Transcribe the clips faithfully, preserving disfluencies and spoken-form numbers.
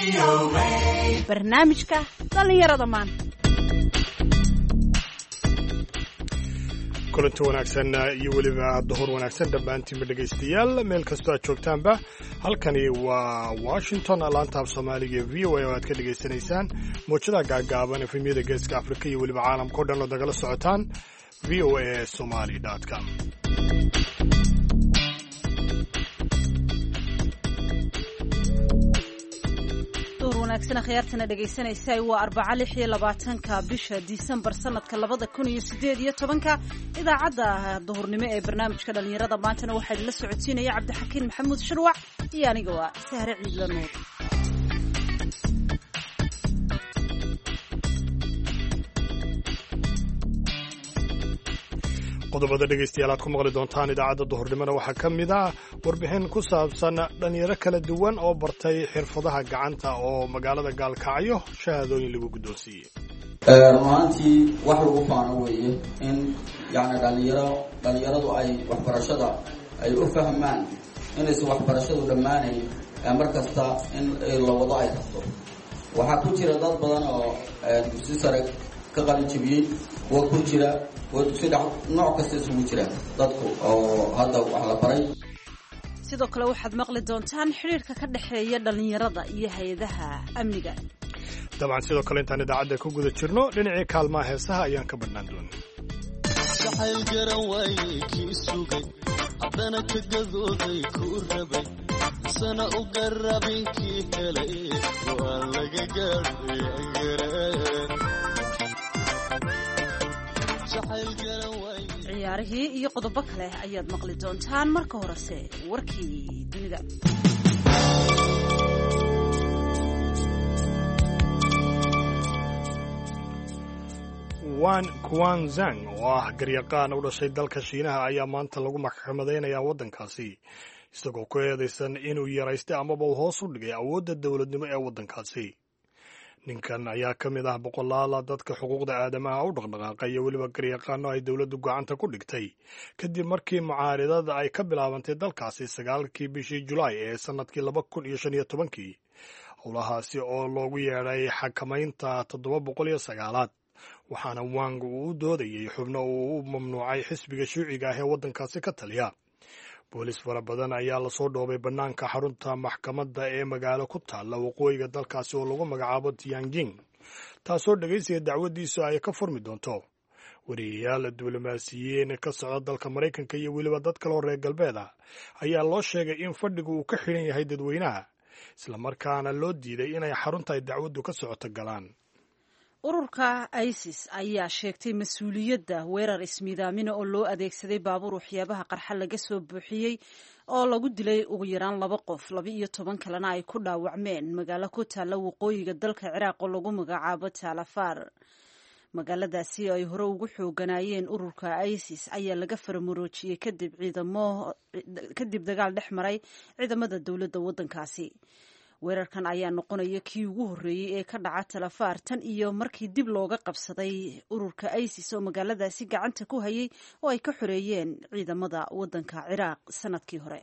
barnaamijka dhalinyarada maanta. kulanti wanaagsan iyo weliba duhur wanaagsan dhammaantiinba dhegaystayaal meel kastoo aad joogtaanba halkani waa Washington laanta af Soomaaliga V O A oo aad ka dhageysanaysaan muujada gaagaaban efemiyada geeska Afrika iyo weliba caalamka oo dhan oo dagala socotaan v o a somali dot com. wanaagsan khiyaartana dhageysanaysaa waa arbaca lix iyo labaatanka bisha Disembar sanadka labada kun iyo sideed iyo tobanka. idaacadda duhurnimo ee barnaamijka dhalinyarada maantana waxaa la socodsiinaya Cabdixakiin Maxamuud Shirwac iyo aniga waa Sahre Ciidla Nuur. qodobada dhegaystayaal aad ku maqli doontaan idaacadda duhurnimona waxaa ka mid ah warbixin ku saabsan dhalinyaro kala duwan oo bartay xirfadaha gacanta oo magaalada Gaalkacyo shahaadooyin lagu guddoonsiiyey. runaantii wax lagu faano weeye in yani dhalinyaro dhalinyaradu ay waxbarashada ay u fahmaan inaysan waxbarashadu dhammaanayn mar kasta in la wado ay rabto. waxaa ku jira dad badan oo dugsi sare ka qalin jabiyey kuwa ku jira nooc kasta isugu jira dadku oo hadda wax la baray. sidoo kale waxaad maqli doontaan xiriirka ka dhexeeya dhalinyarada iyo hay'adaha amniga. dabcan sidoo kale intaan idaacadda ku guda jirno dhinacii kaalmaha heesaha ayaan ka badnaan doonaa. jacayl garan waayey kii sugay haddana ka gadooday kuu rabay sana u garabin kii helay waa laga gaadhay agareen ciyaarihii iyo qodobo kale ayaad maqli doontaan. marka horese warkii dunida. Wan Quanzhang oo ah garyaqaan u dhashay dalka Shiinaha ayaa maanta lagu maxkamadeynayaa waddankaasi isagoo ku eedeysan inuu yaraystay amaba uu hoos u dhigay awoodda dowladnimo ee waddankaasi. ninkan ayaa ka mid ah boqolaal dadka xuquuqda aadamaha u dhaqdhaqaaqay iyo weliba garyaqaano ay dowladdu gacanta ku dhigtay kadib markii mucaaridada ay ka bilaabantay dalkaasi sagaalkii bishii Julaay ee sanadkii laba kun iyo shan iyo tobankii. howlahaasi oo loogu yeedhay xakamaynta toddoba boqol iyo sagaalaad waxaana Wang uu u doodayay xubno uu u mamnuucay xisbiga shuuciga ah ee waddankaasi ka taliya. boolis fara badan ayaa lasoo dhoobay bannaanka xarunta maxkamadda ee magaalo ku taalla waqooyiga dalkaasi oo lagu magacaabo Tianjin taasoo dhegaysiga dacwadiisu ay ka furmi doonto. wariyayaal diblomaasiyiin ka socda dalka Maraykanka iyo weliba dad kale oo reer galbeed ah ayaa loo sheegay in fadhigu uu ka xiran yahay dadweynaha isla markaana loo diiday inay xarunta ay dacwaddu ka socoto galaan. ururka ISIS ayaa sheegtay mas-uuliyadda weerar ismiidaamina oo loo adeegsaday baabuur waxyaabaha qarxa laga soo buuxiyey oo lagu dilay ugu yaraan laba qof laba iyo toban kalena ay ku dhaawacmeen magaalo ku taalla waqooyiga dalka Ciraaq oo lagu magacaabo Talafar. magaaladaasi ay hore ugu xooganaayeen ururka ISIS ayaa laga faramuroojiyey kadib ciidamo kadib dagaal dhex maray ciidamada dowladda waddankaasi. weerarkan ayaa noqonaya kii ugu horreeyey ee ka dhaca Talafar tan iyo markii dib looga qabsaday ururka ISIS oo magaaladaasi gacanta ku hayay oo ay ka xoreeyeen ciidamada waddanka Ciraaq sanadkii hore.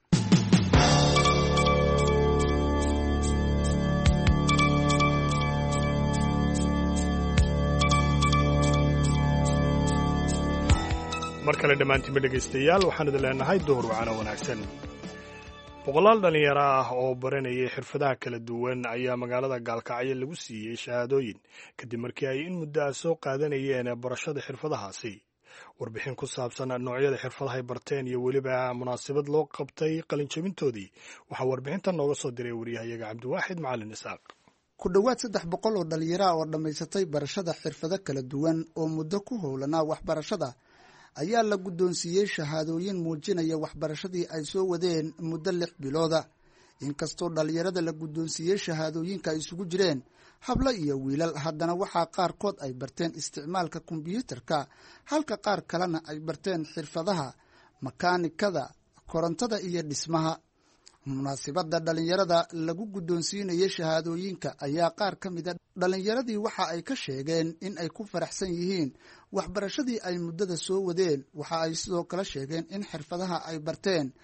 mar kale dhammaantiinba dhegaystayaal waxaan idin leenahay duhur wacana wanaagsan. boqolaal dhalinyaro ah oo baranayay xirfadaha kala duwan ayaa magaalada Gaalkacyo lagu siiyey shahaadooyin kadib markii ay in muddo ah soo qaadanayeen barashada xirfadahaasi. warbixin ku saabsan noocyada xirfadaha ay barteen iyo weliba munaasabad loo qabtay qalinjabintoodii waxaa warbixintan nooga soo diray wariyahayaga Cabdiwaaxid Macalin Isaaq. ku dhowaad saddex boqol oo dhalinyaro oo dhammaysatay barashada xirfado kala duwan oo muddo ku howlanaa waxbarashada ayaa la guddoonsiiyey shahaadooyin muujinaya waxbarashadii ay soo wadeen muddo lix bilooda. inkastoo dhalinyarada la guddoonsiiyey shahaadooyinka ay isugu jireen hablo iyo wiilal, haddana waxaa qaarkood ay barteen isticmaalka kombiyuutarka halka qaar kalena ay barteen xirfadaha makaanikada, korontada iyo dhismaha. munaasibadda dhalinyarada lagu guddoonsiinayay shahaadooyinka ayaa qaar ka mida dhalinyaradii waxa ay ka sheegeen in ay ku faraxsan yihiin waxbarashadii ay muddada soo wadeen. waxa ay sidoo kale sheegeen in xirfadaha ay barteen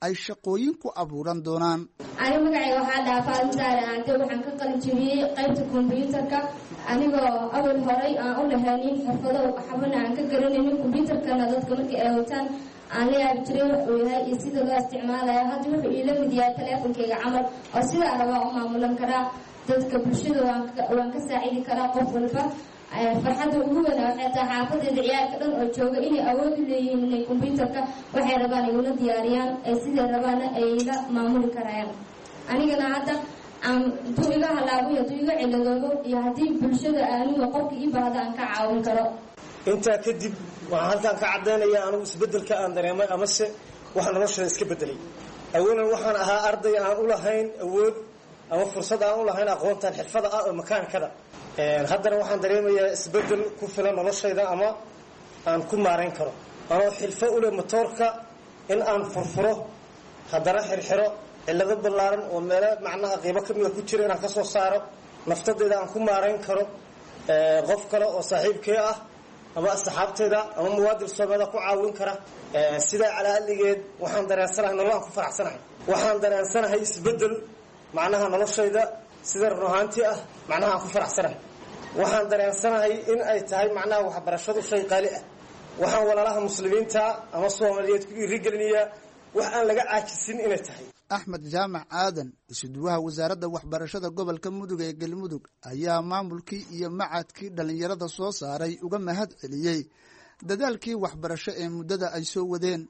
ay shaqooyin ku abuuran doonaan. ani magacayga waxaa dhaafaa intaana aante waxaan ka qalin jabiyey qaybta kombiyuutarka anigoo awal horay aan u lahaanin xirfado waxbana aan ka garanaynin kombiyuutarkana dadka markii ay wataan aan la yaabi jiray wax uu yahay iyo sida loo isticmaalayo hadda wuxuu iila mid yahay taleefonkayga camal oo sidaa rabaa u maamulan karaa dadka bulshada waan ka saacidi karaa qof walba farxadda ugu weyn waxay tahay xaafadeeda ciyaalka dhan oo jooga inay awood u leeyihiin inay kombiyuutarka waxay rabaan ay ula diyaariyaan ay siday rabaana ay la maamuli karayaan anigana hadda intuu iga halaabuy hadduu iga ciladoobo iyo haddii bulshada aniga qofka ii baahda aan ka caawin karo. intaa kadib waxaan halkaan ka caddaynaya anigu isbeddelka aan dareemay amase waxa noloshada iska beddelay. awalan waxaan ahaa arday aan u lahayn awood ama fursad aan u lahayn aqoontan xirfada ah oo makaanikada haddana waxaan dareemayaa isbeddel ku filan noloshayda ama aan ku maarayn karo anoo xirfo u leh motoorka in aan furfuro haddana xirxiro cillado ballaaran oo meelo macnaha qiibo ka mida ku jira inaan ka soo saaro naftadayda aan ku maarayn karo qof kale oo saaxiibkee ah ama asxaabtayda ama muwaadin Soomaaliya ku caawin kara sida calaaligeed waxaan dareensanahay nolol aan ku faraxsanahay waxaan dareensanahay isbeddel macnaha noloshayda sida ruuxaantii ah macnaha aan ku faraxsanahay waxaan dareensanahay in ay tahay macnaha waxbarashadu shay qaali ah waxaan walaalaha muslimiinta ama Soomaaliyeed ku dhiirigelinayaa wax aan laga caajisin inay tahay. Axmed Jaamac Aadan isuduwaha wasaaradda waxbarashada gobolka Mudug ee Galmudug ayaa maamulkii iyo macadkii dhalinyarada soo saaray uga mahad celiyey dadaalkii waxbarasho ee muddada ay soo wadeen.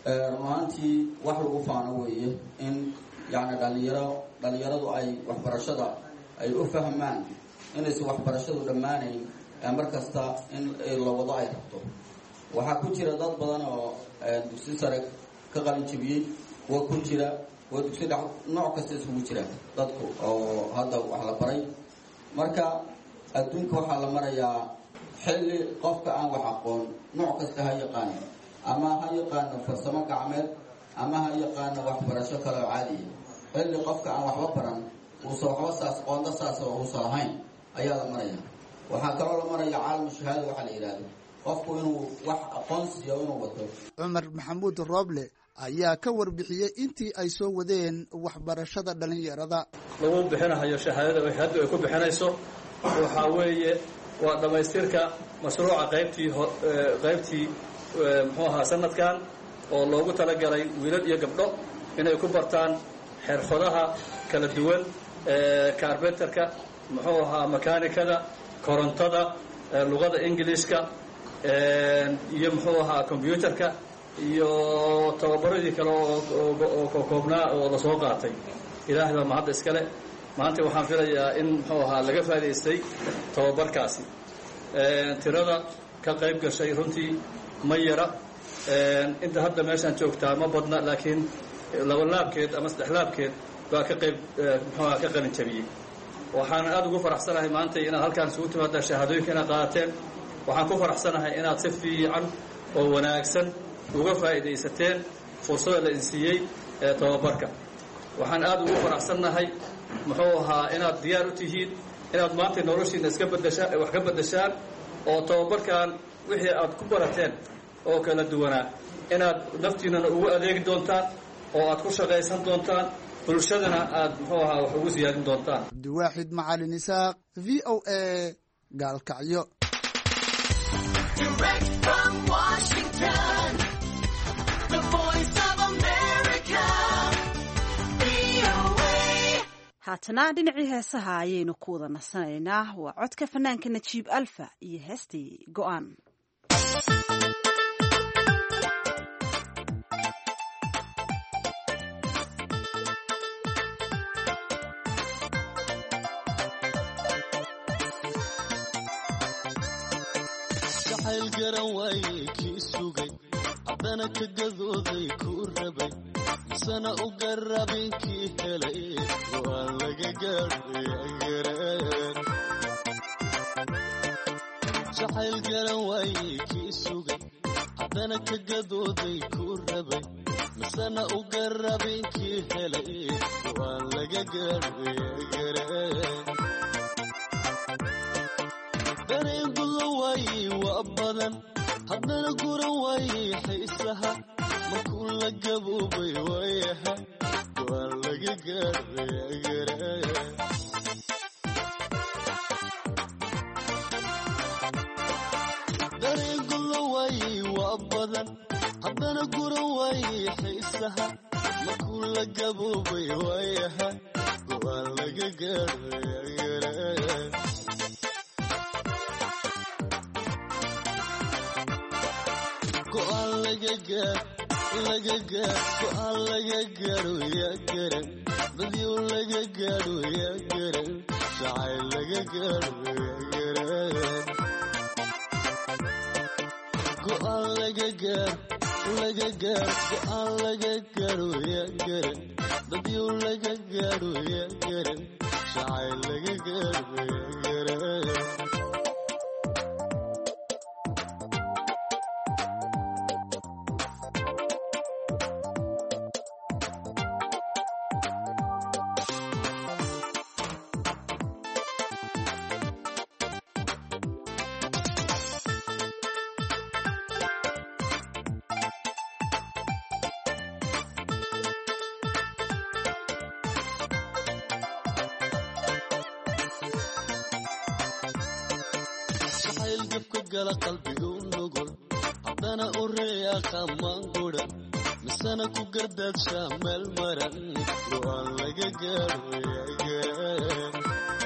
maantii wax lagu faano weeye in yacni dhalinyaro dhalinyaradu ay waxbarashada ay u fahmaan inaysan waxbarashadu dhammaanayn mar kasta in la wado ay rabto. waxaa ku jira dad badan oo dugsi sare ka qalin jabiyey kuwa ku jira kuwa dugsi dhex nooc kasta isugu jira dadku oo hadda wax la baray marka adduunka waxaa la marayaa xilli qofka aan wax aqoon nooc kasta ha yaqaano ama ha yaqaano farsamo gacmeed ama ha yaqaano waxbarasho kale oo caadi ah xilli qofka aan waxba baran uusan waxba saas qoonda saas oo uusan lahayn ayaa la maraya. waxaa kaloo la maraya caalam shahaada waxaa la yidhaahdo qofku inuu wax aqoonsiyo inuu wato. Cumar Maxamuud Rooble ayaa ka warbixiyey intii ay soo wadeen waxbarashada dhalinyarada. lagu bixinayo shahaadada ay hadda ay ku bixinayso waxa weeye waa dhamaystirka mashruuca qaybtii qaybtii muxuu ahaa sanadkan oo loogu talagalay wiilal iyo gabdho inay ku bartaan xirfadaha kala duwan ee carpenterka muxuu ahaa makaanikada korontada luqada ingiriiska iyo muxuu ahaa computerka iyo tababaradii kale oo koobnaa oo la soo qaatay. ilaahay baa mahad iskale. maanta waxaan filayaa in muxuu ahaa laga faa'iideystay tababarkaasi. tirada ka qayb gashay runtii ma yara inta hadda meeshaan joogtaa ma badna laakiin laba laabkeed ama saddex laabkeed baa ka qayb muxuu ahaa ka qalin jabiyey. waxaan aad ugu faraxsanahay maanta inaad halkaan isugu timaada shahaadooyinka inaad qaadateen. waxaan ku faraxsanahay inaad si fiican oo wanaagsan uga faa'iidaysateen fursada la insiiyey ee tababarka. waxaan aad ugu faraxsanahay muxuu ahaa inaad diyaar u tihiin inaad maanta noloshiina iska bedeshaan wax ka bedeshaan oo tababarkan wixii aad ku barateen oo kala duwanaa inaad naftiinana ugu adeegi doontaan oo aad ku shaqaysan doontaan bulshadana aad muxuu ahaa wax ugu siyaadin doontaan. Abdiwaaxid Macalin Isaaq V O A Gaalkacyo. Direct from Washington, the voice of America, V O A. haatana dhinacii heesaha ayaynu ku wada nasanaynaa. waa codka fanaanka Najiib Alfa iyo heestii go'aan. jacayl garan waaye kii sugay haddana ka gadooday kuu rabay misana u garabin kii helay go'aan laga gaadhay angareen. jacayl garan waaye kii sugay haddana ka gadooday kuu rabay misana u garabin kii helay go'aan laga gaadhay angareen. dareen guda waaye waa badan haddana guran waaye xiisaha markuu la gaboobay waayaha go'aan laga gaadhay dareengulo waayey waa badan haddana gura waayey xiisaha markuu la gaboobay waayaha go'aan laga gaadhay go'aan laga gaar laga gaar go'aan laga gaadho yaa garan badyow laga gaadho yaa garan jacayl laga gaadho yaa garan go'aan laga gaar laga gaar go'aan laga gaadho yaa garan badyow laga gaadho yaa garan jacayl laga gaadho yaa garan qalbiga u nugul haddana u reeyaa qamaan gudan misana ku gardaadshaa meel maran go'aan laga gaadho yaa garan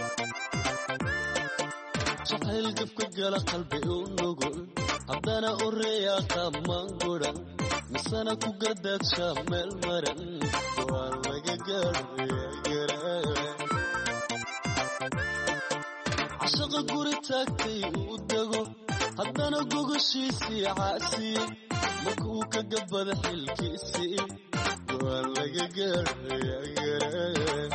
jacayl gabka gala qalbiga u nugul haddana u reeyaa qamaan gudan misana ku gardaadshaa meel maran go'aan laga gaadho yaa garan cashaqa guri taagtay uu dego haddana gogoshiisii caasiyey markuu ka gabada xilkiisii go'aan laga gaadho yaa garan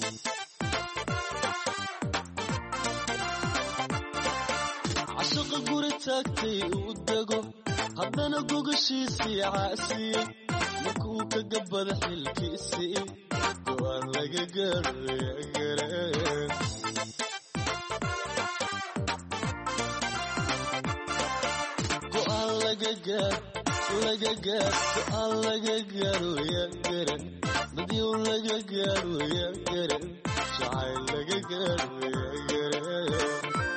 cashaqa guri taagtay uu dego haddana gogoshiisii caasiyey markuu ka gabada xilkiisii go'aan laga gaadho yaa garan laga gaar laga gaar go'aan laga gaadho yaa garan badyow laga gaadho yaa garan jacayl laga gaadho yaa garan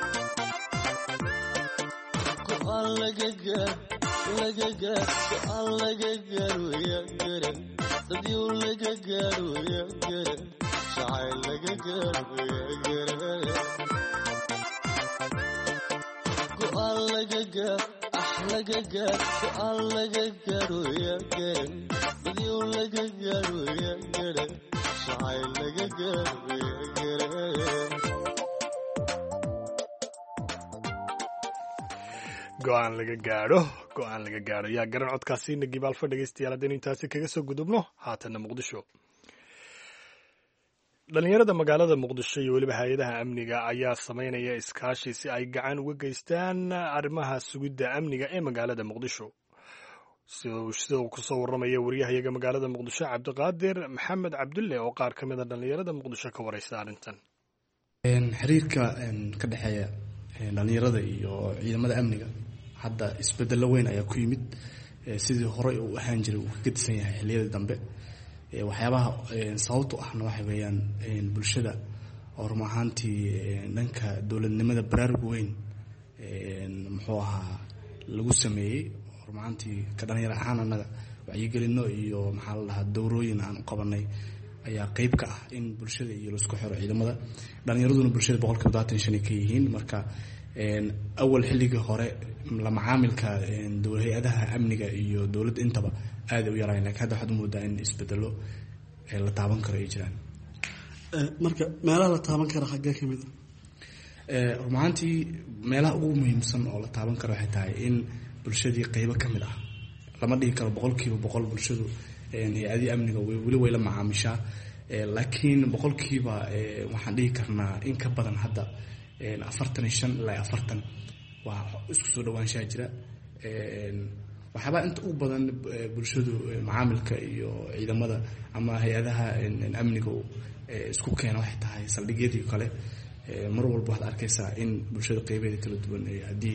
go'aan laga gaar laga gaar go'aan laga gaadho yaa garan badyow laga gaadho yaa garan jacayl laga gaadho yaa garan go'aan laga gaar laga gaar go'aan laga gaadho yaa garan badyow laga gaadho yaa garan jacayl laga gaadho yaa garan go'aan laga gaadho go'aan laga gaadho yaa garan codkaasi nagibaalfa dhegaystayaal haddaynu intaasi kaga soo gudubno haatanna muqdisho dhalinyarada magaalada muqdisho iyo weliba hay-adaha amniga ayaa samaynaya iskaashi si ay gacan uga geystaan arrimaha sugidda amniga ee magaalada muqdisho sida uu kusoo warramaya wariyahayaga magaalada muqdisho cabdiqaadir maxamed cabdulle oo qaar ka mid a dhalinyarada muqdisho ka waraysta arrintan xiriirka ka dhexeeya dhalinyarada iyo ciidamada amniga hadda isbedelo weyn ayaa ku yimid sidii horey uu ahaan jiray uu ka gedisan yahay xilliyadii dambe waxyaabaha sababtu ahna waxa weeyaan bulshada oo run ahaantii dhanka dowladnimada baraarug weyn muxuu ahaa lagu sameeyey run ahaantii ka dhalinyaro ahaan annaga wacyigelino iyo maxaa la dhahaa dowrooyin aan u qabanay ayaa qeyb ka ah in bulshada iyo laisku xiro ciidamada dhalinyaraduna bulshada boqolkiiba todobaatan shan ay ka yihiin marka awal xilligii hore la macaamilka hay-adaha amniga iyo dowladda intaba aada u yaraayen lakin hadda waxaad umoodaa in isbedelo la taaban karo ay jiraan marka meelaha la taaban kara xaggee ka mid a run ahaantii meelaha ugu muhiimsan oo la taaban karo waxay tahay in bulshadii qeybo ka mid ah lama dhigi karo boqolkiiba boqol bulshadu hay-adihii amniga weli way la macaamishaa laakiin boqolkiiba waxaan dhigi karnaa in ka badan hadda afartan iyo shan ilaa afartan waa isku soo dhawaanshaha jira waxyaabaa inta ugu badan bulshadu macaamilka iyo ciidamada ama hay-adaha amniga isku keena waxay tahay saldhigyadii kale mar walba waxaad arkaysaa in bulshada qeybeeda kala duwan haddii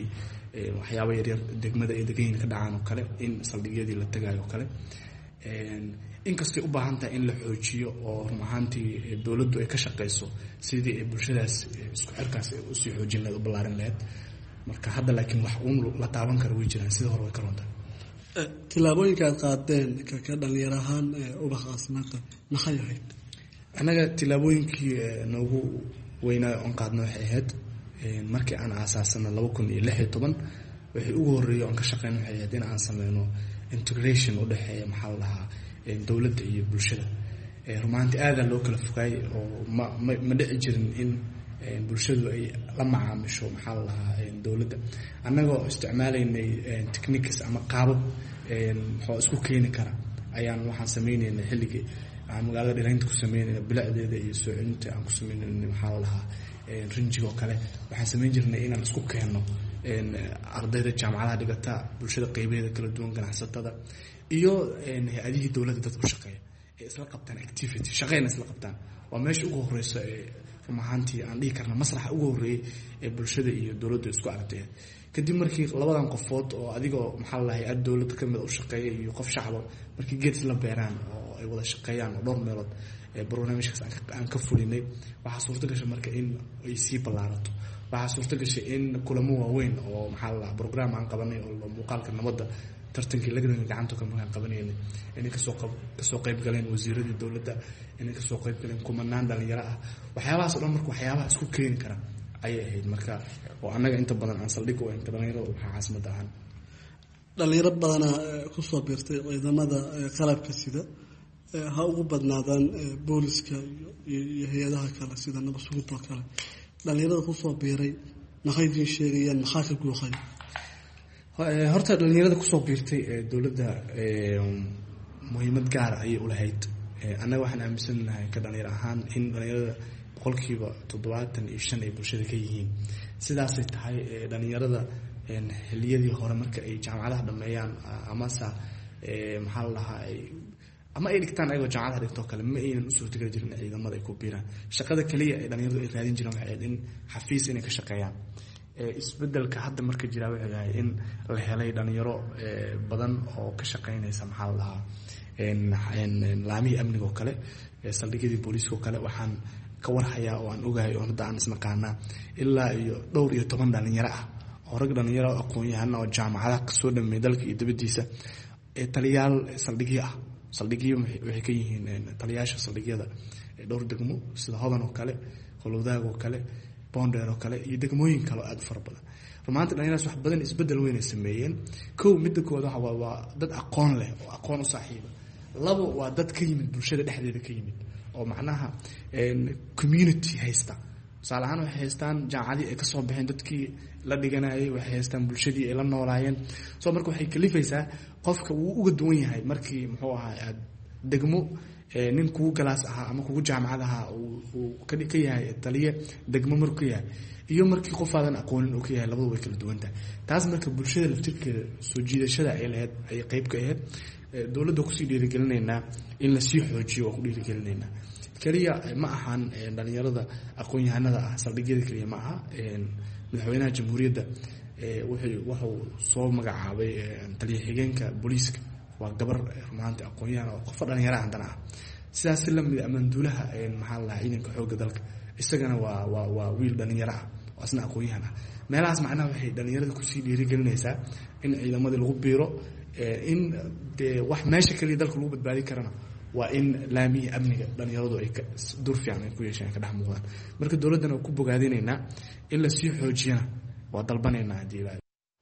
waxyaabo yaryar degmada ay degan yihiin ka dhacaan oo kale in saldhigyadii la tagaayo oo kale inkastay u baahan tahay in la xoojiyo oo run ahaantii dowladdu ay ka shaqayso sidii ay bulshadaas isku xirkaas usii xoojin lahayd u ballaarin lahayd marka hadda laakiin wax uun la taaban kara way jiraan sida hore way ka runtahay tillaabooyinka aad qaadeen ka dhalinyar ahaan ubax caasimada maxay ahayd annaga tillaabooyinkii noogu weynaa oon qaadna waxay ahayd markii aan aasaasana laba kun iyo lix iyo toban waxay ugu horreeyay oon ka shaqeyna waxay ahayd in aan sameyno integration u dhexeeya maxaa la dhahaa dowladda iyo bulshada rumaantii aadaa loo kala fogaay oo ma ma ma dhici jirin in bulshadu ay la macaamisho maxaa la dhahaa dowladda annagoo isticmaalaynay techniques ama qaabab muxuu isku keeni kara ayaan waxaan sameynaynay xilligii aan magaalada dhiraynta ku sameynayna bilicdeeda iyo soo celinta aan ku sameynayna maxaa la dhahaa rinjiga oo kale waxaan sameyn jirnay inaan isku keenno ardayda jaamacadaha dhigata bulshada qeybaheeda kala duwan ganacsatada iyo hay-adihii dowladda dadku shaqeeya ee isla qabtaan activity shaqeyna isla qabtaan waa meesha ugu horeysa ee run ahaantii aan dhihi karna masraxa ugu horreeyey ee bulshada iyo dowladda isku aragtay kadib markii labadan qofood oo adigoo maxaa la hay-ad dowladda ka mid u shaqeeya iyo qof shacaba markii geed isla beeraan oo ay wada shaqeeyaan oo dhowr meelood barnaamijkaas aan ka fulinay waxaa suurto gashay marka in ay sii ballaarato waxaa suurto gashay in kulamo waaweyn oo maxaa la dhahaa program aan qabanay oo muuqaalka nabadda tartankii lagdanka gacanta ka markaan qabanaynay inay kasoo kasoo qayb galeen wasiiradii dowladda inay kasoo qayb galeen kumanaan dhalinyaro ah waxyaabahaas o dhan marka waxyaabaha isku keeni kara ayay ahayd marka oo annaga inta badan aan saldhig u ahayn dhalinyarada waxaa caasimada ahaan dhalinyaro badanaa kusoo biirtay ciidamada qalabka sida ha ugu badnaadaan booliska iyo hay-adaha kale sida nabad sugidoo kale dhalinyarada kusoo biiray maxay idiin sheegayaan maxaa ka guuqay horta dhalinyarada kusoo biirtay dowladda muhiimad gaara ayay ulahayd annaga waxaan aaminsanahay ka dhalinyar ahaan in dhalinyarada boqolkiiba toddobaatan iyo shan ay bulshada ka yihiin sidaasay tahay dhalinyarada xiliyadii hore marka ay jaamacadaha dhameeyaan amase maxaa la dhahaa ama ay dhigtaan ayagoo jaamacadaha dhigtoo kale ma aynan usoo tegari jirin ciidamada ay ku biiraan shaqada kaliya ay dhalinyaradu ay raadin jireen waxay ahayd in xafiis inay ka shaqeeyaan isbedelka hadda marka jiraa wuxuu yahay in la helay dhalinyaro badan oo ka shaqeynaysa maxaa la dhahaa laamihii amniga oo kale saldhigyadii booliiska oo kale waxaan ka warhayaa oo aan ogahay oo hadda aan isnaqaanaa ilaa iyo dhowr iyo toban dhalinyaro ah oo rag dhalinyaro aqoon-yahana oo jaamacadaha kasoo dhameey dalka iyo dibadiisa taliyaal saldhigyo ah saldhigyo waxay ka yihiin taliyaasha saldhigyada dhowr degmo sida hodan oo kale holowdaag oo kale bonder oo kale iyo degmooyin kale oo aada u fara badan rumaanta dhalinyaradas wax badan isbedel weynay sameeyeen kow midda kooda waa waa dad aqoon leh oo aqoon u saaxiiba labo waa dad ka yimid bulshada dhexdeeda ka yimid oo macnaha community haysta tusaale ahaan waxay haystaan jaamacadii ay kasoo baxeen dadkii la dhiganayay waxay haystaan bulshadii ay la noolaayeen soo marka waxay kalifaysaa qofka wuu uga duwan yahay markii muxuu ahaa aad degmo nin kugu galaas ahaa ama kugu jaamacad ahaa uu ka yahay taliye degmo markuu ka yahay iyo markii qofaadan aqoonin uu ka yahay labadu way kala duwan tahay taas marka bulshada laftirkeeda soo jiidashada ay lahayd ayay qayb ka ahayd dowladda kusii dhiirigelinaynaa in lasii xoojiyo waa ku dhiirigelinaynaa keliya ma ahan dhalinyarada aqoon-yahanada ah saldhigyada keliya ma aha madaxweynaha jamhuuriyadda wuxuu soo magacaabay taliya xigeenka booliiska waa gabar rumaantii aqoon-yahan oo qofka dhalinyaraha haddana ah sidaas si lamid amanduulaha maxaa la dhahaa ciidanka xoogga dalka isagana waa waa waa wiil dhalinyaro ah oo asna aqoon-yahan ah meelahaas macnaha waxay dhalinyarada kusii dhiirigelinaysaa in ciidamadii lagu biiro in dee wax meesha kaliya dalka lagu badbaadi karana waa in laamihii amniga dhalinyaradu ay dur fiican ay ku yeesheen ka dhex muuqdaan marka dowladdana waa ku bogaadinaynaa in lasii xoojiyana waa dalbanaynaa haddii ilaahay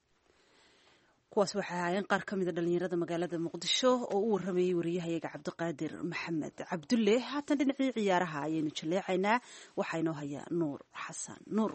kuwaas waxay ahaayeen qaar ka mida dhalinyarada magaalada muqdisho oo u waramayey wariyahayaga cabdiqaadir maxamed cabdulle haatan dhinacii ciyaaraha ayaynu jaleecaynaa waxaa inoo hayaa nuur xasan nuur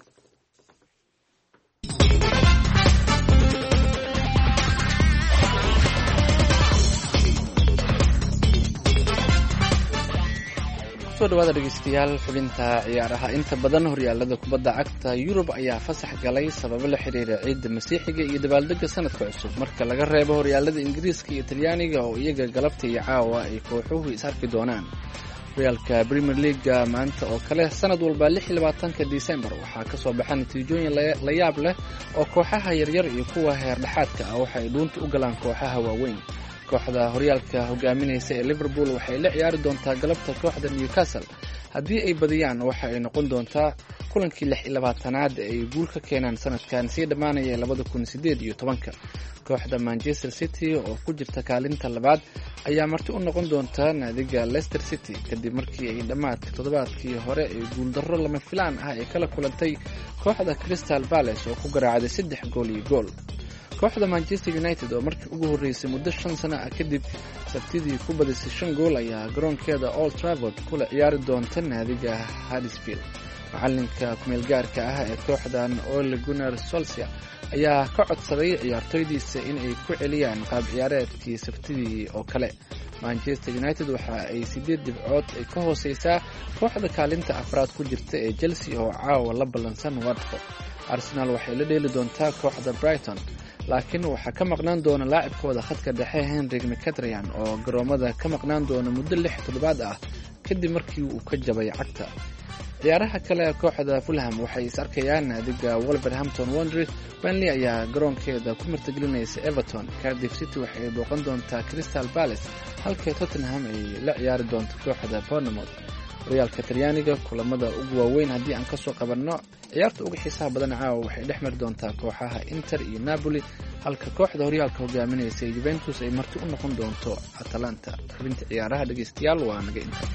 soo dhawaada dhegeystayaal xubinta ciyaaraha inta badan horyaalada kubadda cagta yurub ayaa fasax galay sababo la xiriira ciidda masiixiga iyo dabaaldega sanadka cusub marka laga reebo horyaalada ingiriiska iyo talyaaniga oo iyaga galabta iyo caawa ay kooxuhu is arki doonaan horyaalka Premier League maanta oo kale sanad walba lix iyo labaatanka December waxaa ka soo baxay natiijooyin la yaab leh oo kooxaha yaryar iyo kuwa heer dhexaadka ah waxay dhuunta u galaan kooxaha waaweyn. kooxda horyaalka hogaaminaysa ee Liverpool waxay la ciyaari doontaa galabta kooxda Newcastle. haddii ay badiyaan waxa ay noqon doontaa kulankii lix iyo labaatanaad ee ay guul ka keenaan sanadkan sii dhammaanaya labada kun sideed iyo tobanka. kooxda Manchester City oo ku jirta kaalinta labaad ayaa marti u noqon doonta naadiga Leicester City kadib markii ay dhammaadka toddobaadkii hore ay guuldarro lama filaan ah ay kala kulantay kooxda Crystal Palace oo ku garaacday saddex gool iyo gool. kooxda Manchester United oo markii ugu horeysay muddo shan sano ah kadib sabtidii ku badisay shan gool ayaa garoonkeeda Old Trafford kula ciyaari doonta naadiga Huddersfield. macalinka kumeel gaarka ah ee kooxdan Ole Gunnar Solskjaer ayaa ka codsaday ciyaartoydiisa in ay ku celiyaan qaab ciyaareedkii sabtidii oo kale. Manchester United waxa ay sideed dhibcood ay ka hooseysaa kooxda kaalinta afraad ku jirta ee Chelsea oo caawa la ballansan Watford. Arsenal waxay la dheeli doontaa kooxda Brighton laakiin waxaa ka maqnaan doona laacibka wada khadka dhexe Henrik Mkhitaryan oo garoomada ka maqnaan doona muddo lix toddobaad ah kadib markii uu ka jabay cagta. ciyaaraha kale kooxda Fulham waxay is arkayaan naadiga Wolverhampton Wanderers. Burnley ayaa garoonkeeda ku martigelinaysa Everton. Cardiff City waxay booqan doontaa Crystal Palace halka Tottenham ay la ciyaari doonto kooxda Bournemouth. horyaalka Talyaaniga kulamada ugu waaweyn haddii aan ka soo qabanno ciyaarta ugu xiisaha badan caawa waxay dhex mari doontaa kooxaha Inter iyo Napoli halka kooxda horyaalka hogaaminaysa Juventus ay marti u noqon doonto Atalanta. xubinta ciyaaraha dhageystayaal waa naga inta.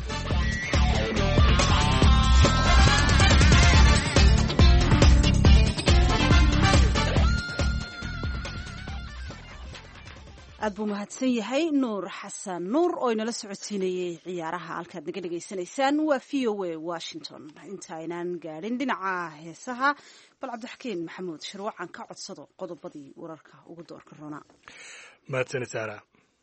aad buu mahadsan yahay nuur xasan nuur oo inala socodsiinayay ciyaaraha halkaad naga dhegaysanaysaan waa v o a Washington. inta aynaan gaadhin dhinaca heesaha bal cabdixakiin maxamuud shirwacan ka codsado qodobadii wararka ugu doorka roona. mahadsan saara.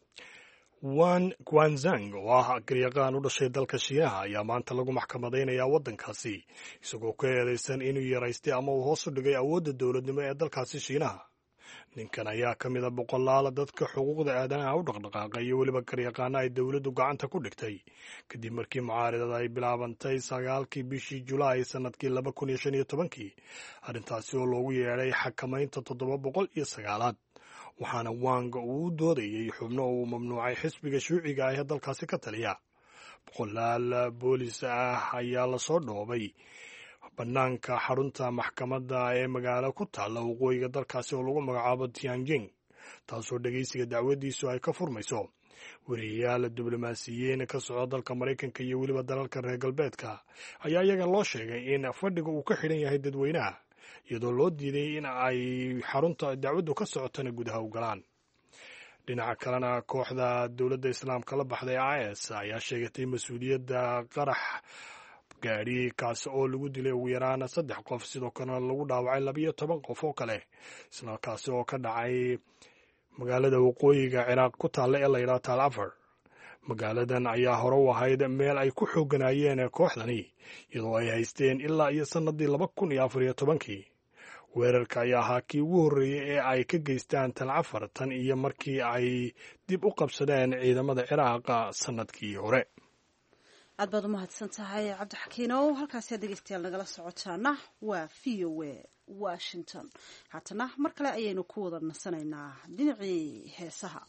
wan guanzang oo ah garyaqaan u dhashay dalka shiinaha ayaa maanta lagu maxkamadaynayaa waddankaasi isagoo ka eedeysan inuu yaraystay ama uu hoos u dhigay awoodda dowladnimo ee dalkaasi shiinaha. ninkan ayaa ka mid a boqolaala dadka xuquuqda aadanaha u dhaqdhaqaaqay iyo weliba garyaqaana ay dowladdu gacanta ku dhigtay kadib markii mucaaridada ay bilaabantay sagaalkii bishii julaay sanadkii laba kun iyo shan iyo tobankii arrintaasi oo loogu yeedhay xakamaynta toddoba boqol iyo sagaalaad waxaana wanga uu doodayey xubno uu mamnuucay xisbiga shuuciga ah ee dalkaasi ka taliya. boqolaal boolis ah ayaa lasoo dhoobay banaanka xarunta maxkamadda ee magaalo ku taalla waqooyiga dalkaasi oo lagu magacaabo Tianjin taasoo dhegeysiga dacwadiisu ay ka furmayso. wariyayaal diblomaasiyiin ka socda dalka Mareykanka iyo weliba dalalka reer galbeedka ayaa iyaga loo sheegay in fadhiga uu ka xidhan yahay dadweynaha iyadoo loo diiday in ay xarunta dacwaddu ka socotana gudaha u galaan. dhinaca kalena kooxda dowladda islaamka la baxday I S ayaa sheegatay mas-uuliyadda qarax gaadhi kaasi oo lagu dilay ugu yaraan saddex qof sidoo kalena lagu dhaawacay labiyo toban qof oo kale isla kaasi oo ka dhacay magaalada waqooyiga Ciraaq ku taalla ee la yidhaahdo Tal Afar. magaaladan ayaa hore u ahayd meel ay ku xooganaayeen kooxdani iyadoo ay haysteen ilaa iyo sanadii laba kun iyo afar iyo tobankii. weerarka ayaa ahaa kii ugu horreeyey ee ay ka geystaan Tal Afar tan iyo markii ay dib u qabsadeen ciidamada Ciraaq sanadkii hore. aad baad u mahadsan tahay cabdixakiinow. halkaasi aad dhegeystayaal nagala socotaana waa v o a Washington. haatana mar kale ayaynu ku wada nasanaynaa dhinacii heesaha.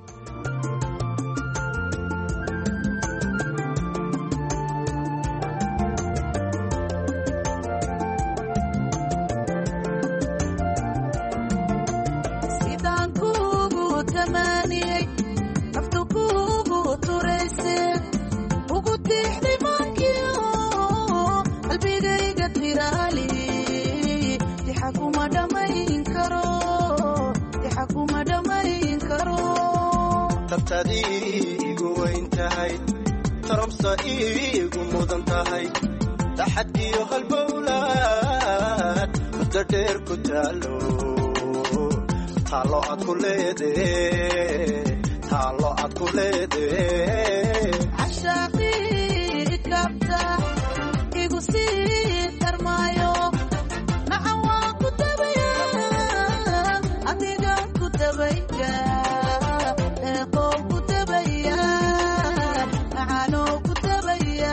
tabtadiigu weyn tahay tarabsa iigu mudan tahay taxadiyo halbowlaad muddo dheer ku taalo taalo aad ku leedee taalo aad ku leedee cashaaqii kabta igu sii tarmaayo nacan waan ku dabaya adiga ku dabaya eeqoo ku dabaya macaanoo ku dabaya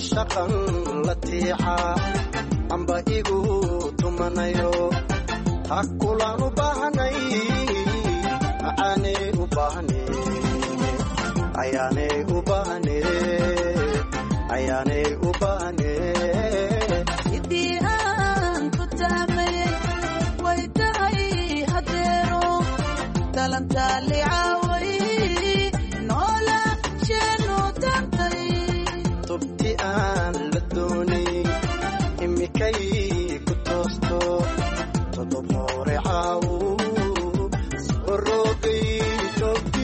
caashaqan la tiica amba igu tumanayo ha kulaan u baahnay macaanay u baahne ayaanay u baahne ayaanay u baahne sidii aan ku taamayay way tahay hadeero talantaali caaway noola sheenu tantay tubti aan la doonay imikay ku toosto todob hore caawu soo roogay tobti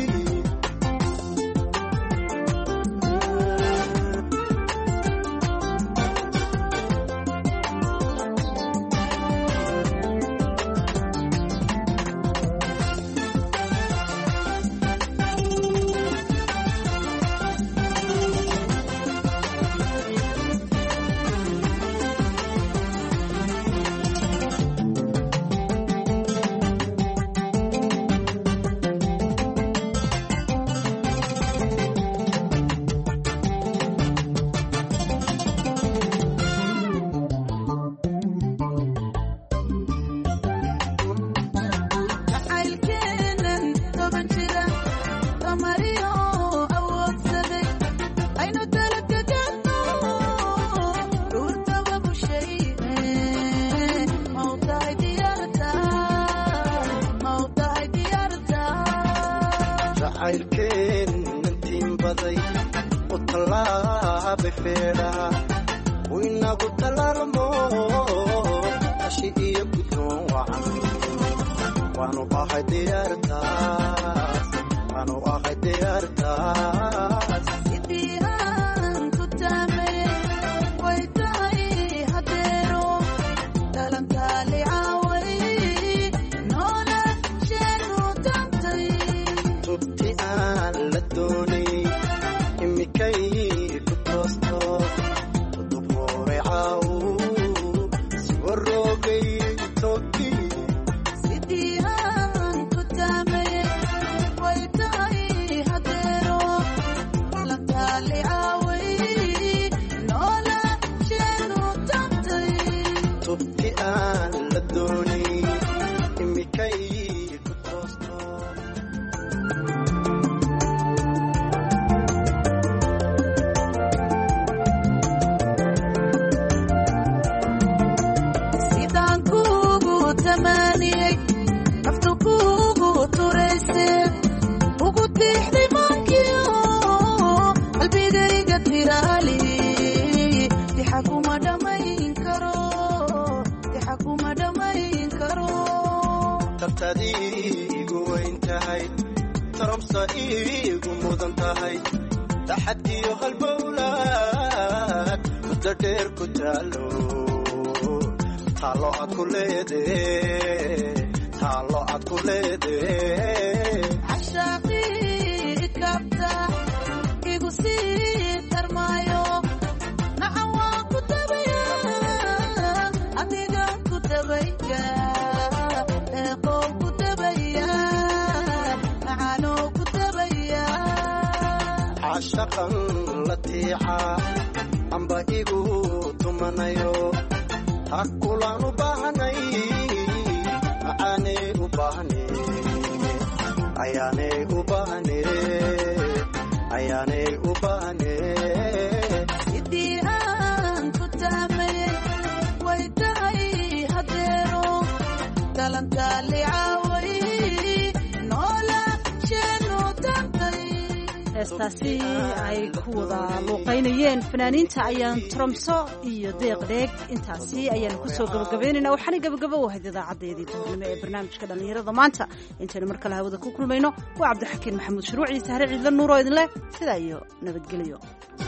caashaqan la tiica amba igu tumanayo ha kulaan u baahnay macaanay u baahne ayaanay u baahne ayaanay u baahne sidii aan ku taamayay way tahay hadeero talantaali caaway noola sheenu tantay heestaasi ay ku wada luuqaynayeen fanaaniinta ayaan tromso iyo deeq dheeg intaasi ayaanu kusoo gabagabaynaynaa waxaana gabagabo u ahayd idaacadeedii duhurnimo ee barnaamijka dhallinyarada maanta intaynu mar kale hawada ku kulmayno waa cabdixakiin maxamuud shuruuc iyo sahre ciidla nuur oo idinleh sidaa iyo nabadgelyo